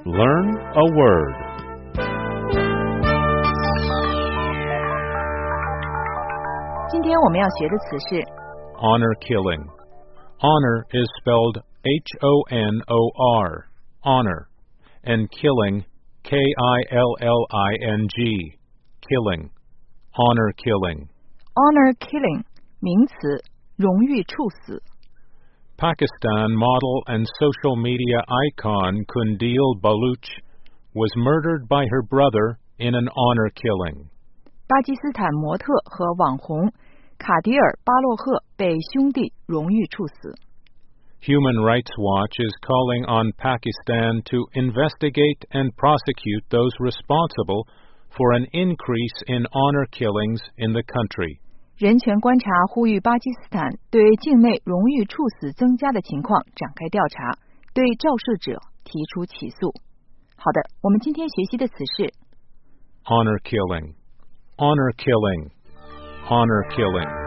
Learn a word. 今天我们要学的词是 Honor killing. Honor is spelled H-O-N-O-R, honor, and killing, K-I-L-L-I-N-G, killing, honor killing. honor killing 名词，荣誉处死。 Pakistan model and social media icon Kundil Baloch was murdered by her brother in an honor killing. 巴基斯坦模特和网红卡迪尔·巴洛赫被兄弟荣誉处死。 Human Rights Watch is calling on Pakistan to investigate and prosecute those responsible for an increase in honor killings in the country. 人权观察呼吁巴基斯坦对境内荣誉处死增加的情况展开调查，对肇事者提出起诉。好的，我们今天学习的词是 Honor killing, honor killing, honor killing.